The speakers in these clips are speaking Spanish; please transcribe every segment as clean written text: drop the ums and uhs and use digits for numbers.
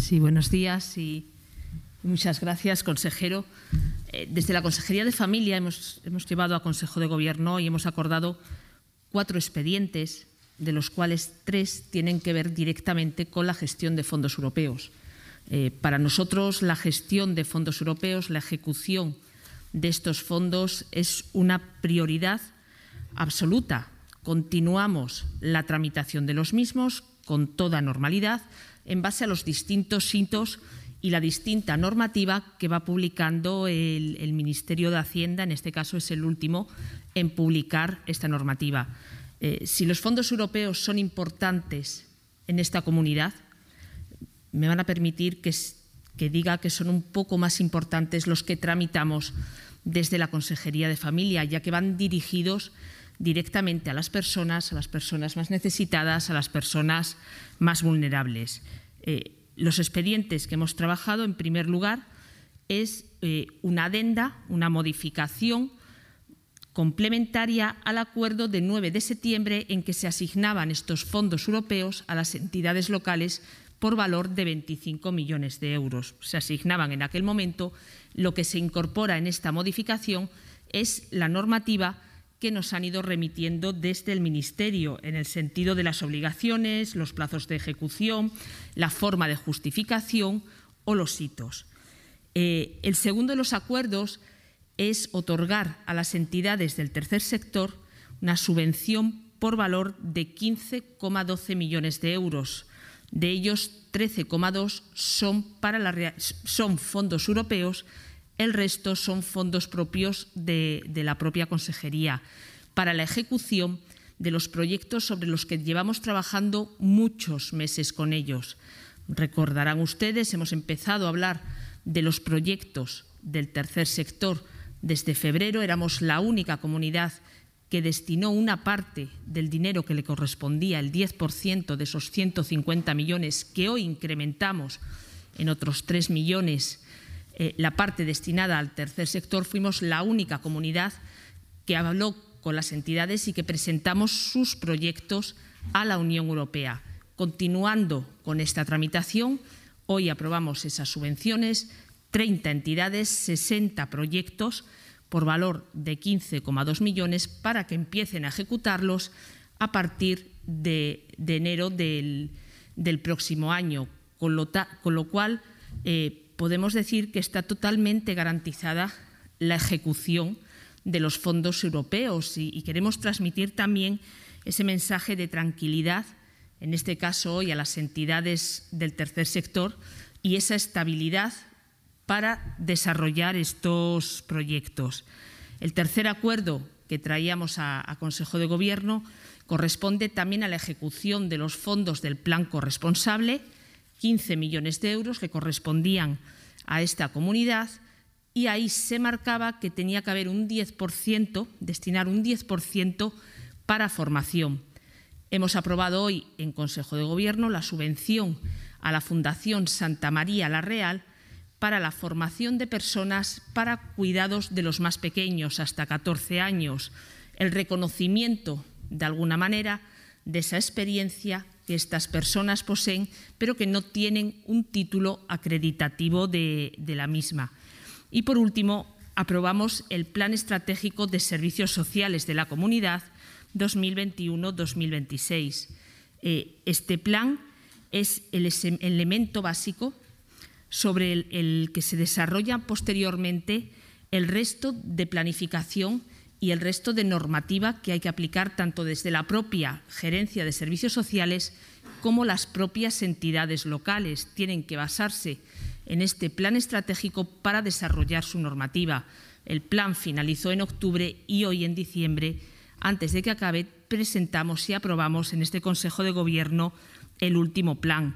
Sí, buenos días y muchas gracias, consejero. Desde la Consejería de Familia hemos llevado a Consejo de Gobierno y hemos acordado 4 expedientes, de los cuales 3 tienen que ver directamente con la gestión de fondos europeos. Para nosotros, la gestión de fondos europeos, la ejecución de estos fondos es una prioridad absoluta. Continuamos la tramitación de los mismos con toda normalidad en base a los distintos hitos y la distinta normativa que va publicando el Ministerio de Hacienda, en este caso es el último en publicar esta normativa. Si los fondos europeos son importantes en esta comunidad, me van a permitir que diga que son un poco más importantes los que tramitamos desde la Consejería de Familia, ya que van dirigidos directamente a las personas más necesitadas, a las personas más vulnerables. Los expedientes que hemos trabajado, en primer lugar, es una adenda, una modificación complementaria al acuerdo de 9 de septiembre en que se asignaban estos fondos europeos a las entidades locales por valor de 25 millones de euros. Se asignaban en aquel momento. Lo que se incorpora en esta modificación es la normativa que nos han ido remitiendo desde el Ministerio, en el sentido de las obligaciones, los plazos de ejecución, la forma de justificación o los hitos. El segundo de los acuerdos es otorgar a las entidades del tercer sector una subvención por valor de 15,12 millones de euros. De ellos, 13,2 son fondos europeos. El resto son fondos propios de la propia Consejería para la ejecución de los proyectos sobre los que llevamos trabajando muchos meses con ellos. Recordarán ustedes, hemos empezado a hablar de los proyectos del tercer sector desde febrero. Éramos la única comunidad que destinó una parte del dinero que le correspondía, el 10% de esos 150 millones, que hoy incrementamos en otros 3 millones. La parte destinada al tercer sector. Fuimos la única comunidad que habló con las entidades y que presentamos sus proyectos a la Unión Europea. Continuando con esta tramitación, hoy aprobamos esas subvenciones, 30 entidades, 60 proyectos por valor de 15,2 millones para que empiecen a ejecutarlos a partir de enero del próximo año, con lo cual podemos decir que está totalmente garantizada la ejecución de los fondos europeos y queremos transmitir también ese mensaje de tranquilidad, en este caso hoy a las entidades del tercer sector, y esa estabilidad para desarrollar estos proyectos. El tercer acuerdo que traíamos a Consejo de Gobierno corresponde también a la ejecución de los fondos del plan corresponsable, 15 millones de euros que correspondían a esta comunidad, y ahí se marcaba que tenía que haber un 10%, destinar un 10% para formación. Hemos aprobado hoy en Consejo de Gobierno la subvención a la Fundación Santa María la Real para la formación de personas para cuidados de los más pequeños, hasta 14 años, el reconocimiento, de alguna manera, de esa experiencia que estas personas poseen, pero que no tienen un título acreditativo de la misma. Y, por último, aprobamos el Plan Estratégico de Servicios Sociales de la Comunidad 2021-2026. Este plan es el elemento básico sobre el que se desarrolla posteriormente el resto de planificación y el resto de normativa que hay que aplicar tanto desde la propia Gerencia de Servicios Sociales como las propias entidades locales. Tienen que basarse en este plan estratégico para desarrollar su normativa. El plan finalizó en octubre y hoy, en diciembre, antes de que acabe, presentamos y aprobamos en este Consejo de Gobierno el último plan.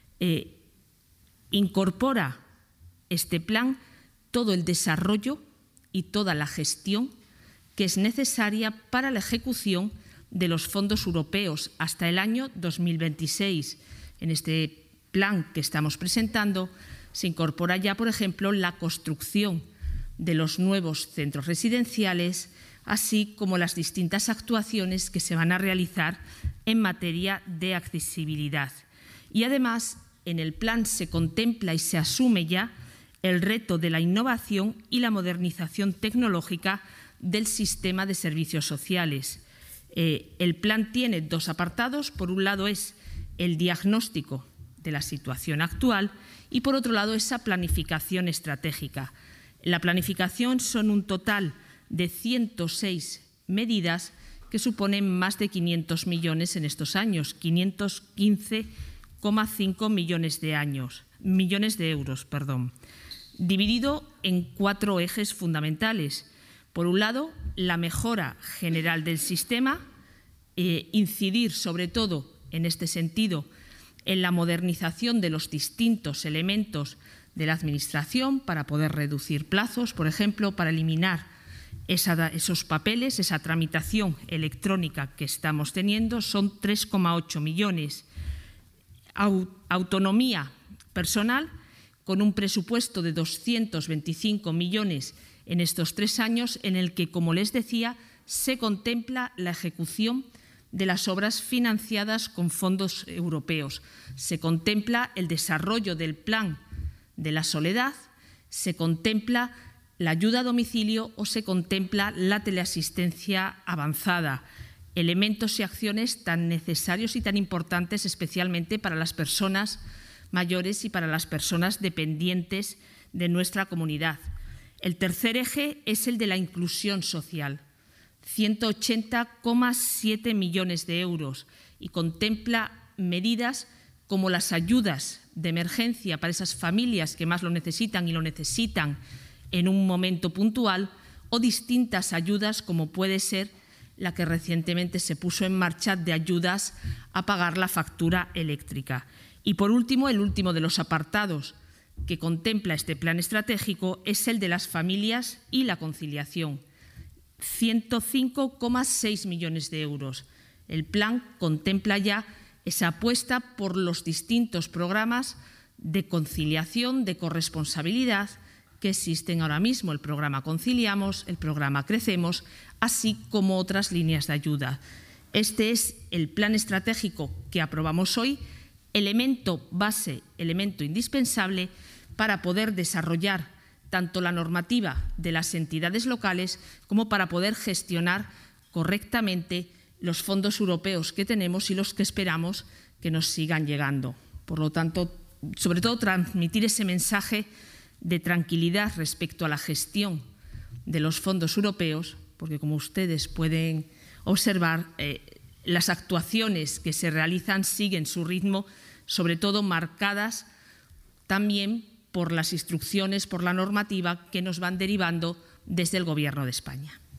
Incorpora este plan todo el desarrollo y toda la gestión que es necesaria para la ejecución de los fondos europeos hasta el año 2026. En este plan que estamos presentando se incorpora ya, por ejemplo, la construcción de los nuevos centros residenciales, así como las distintas actuaciones que se van a realizar en materia de accesibilidad. Y además en el plan se contempla y se asume ya el reto de la innovación y la modernización tecnológica del sistema de servicios sociales. El plan tiene dos apartados. Por un lado es el diagnóstico de la situación actual y, por otro lado, esa planificación estratégica. La planificación son un total de 106 medidas que suponen más de 500 millones en estos años, 515,5 millones de euros, dividido en 4 ejes fundamentales. Por un lado, la mejora general del sistema, incidir sobre todo en este sentido en la modernización de los distintos elementos de la Administración para poder reducir plazos, por ejemplo, para eliminar esos papeles, esa tramitación electrónica que estamos teniendo, son 3,8 millones. Autonomía personal, con un presupuesto de 225 millones en estos 3 años, en el que, como les decía, se contempla la ejecución de las obras financiadas con fondos europeos. Se contempla el desarrollo del plan de la soledad, se contempla la ayuda a domicilio o se contempla la teleasistencia avanzada, elementos y acciones tan necesarios y tan importantes especialmente para las personas mayores y para las personas dependientes de nuestra comunidad. El tercer eje es el de la inclusión social, 180,7 millones de euros, y contempla medidas como las ayudas de emergencia para esas familias que más lo necesitan y lo necesitan en un momento puntual, o distintas ayudas como puede ser la que recientemente se puso en marcha de ayudas a pagar la factura eléctrica. Y por último, el último de los apartados que contempla este plan estratégico es el de las familias y la conciliación, 105,6 millones de euros. El plan contempla ya esa apuesta por los distintos programas de conciliación, de corresponsabilidad que existen ahora mismo, el programa Conciliamos, el programa Crecemos, así como otras líneas de ayuda. Este es el plan estratégico que aprobamos hoy, elemento base, elemento indispensable para poder desarrollar tanto la normativa de las entidades locales como para poder gestionar correctamente los fondos europeos que tenemos y los que esperamos que nos sigan llegando. Por lo tanto, sobre todo transmitir ese mensaje de tranquilidad respecto a la gestión de los fondos europeos, porque como ustedes pueden observar, las actuaciones que se realizan siguen su ritmo, sobre todo marcadas también por las instrucciones, por la normativa que nos van derivando desde el Gobierno de España.